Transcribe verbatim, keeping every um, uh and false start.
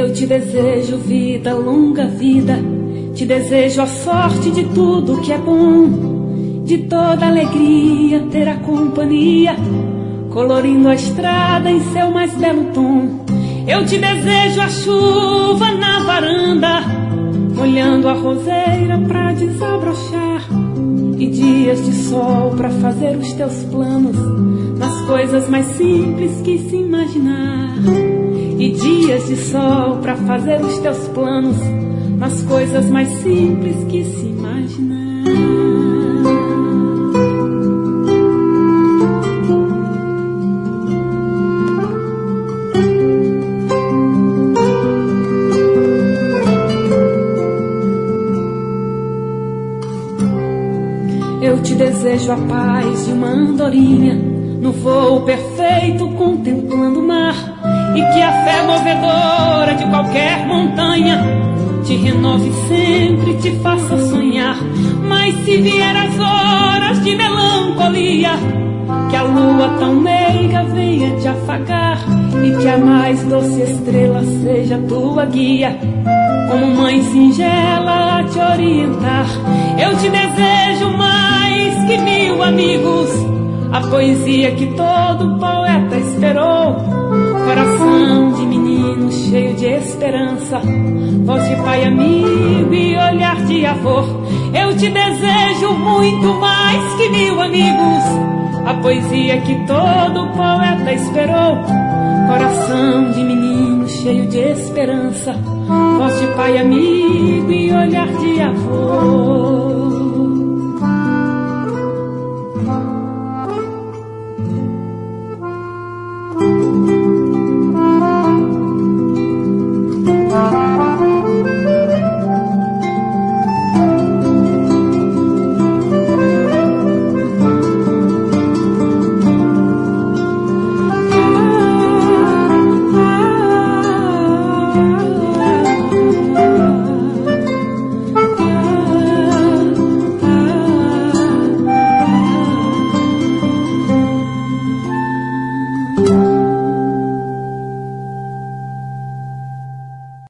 Eu te desejo vida, longa vida. Te desejo a sorte de tudo que é bom, de toda alegria ter a companhia, colorindo a estrada em seu mais belo tom. Eu te desejo a chuva na varanda, molhando a roseira pra desabrochar, e dias de sol pra fazer os teus planos nas coisas mais simples que se imaginar. E dias de sol pra fazer os teus planos nas coisas mais simples que se imaginar. Eu te desejo a paz de uma andorinha no voo perfeito contemplando o mar, e que a fé movedora de qualquer montanha te renove sempre, te faça sonhar. Mas se vier as horas de melancolia, que a lua tão meiga venha te afagar, e que a mais doce estrela seja tua guia, como mãe singela a te orientar. Eu te desejo mais que mil amigos, a poesia que todo poeta esperou, coração de menino cheio de esperança, voz de pai amigo e olhar de avô. Eu te desejo muito mais que mil amigos, a poesia que todo poeta esperou, coração de menino cheio de esperança, voz de pai amigo e olhar de avô.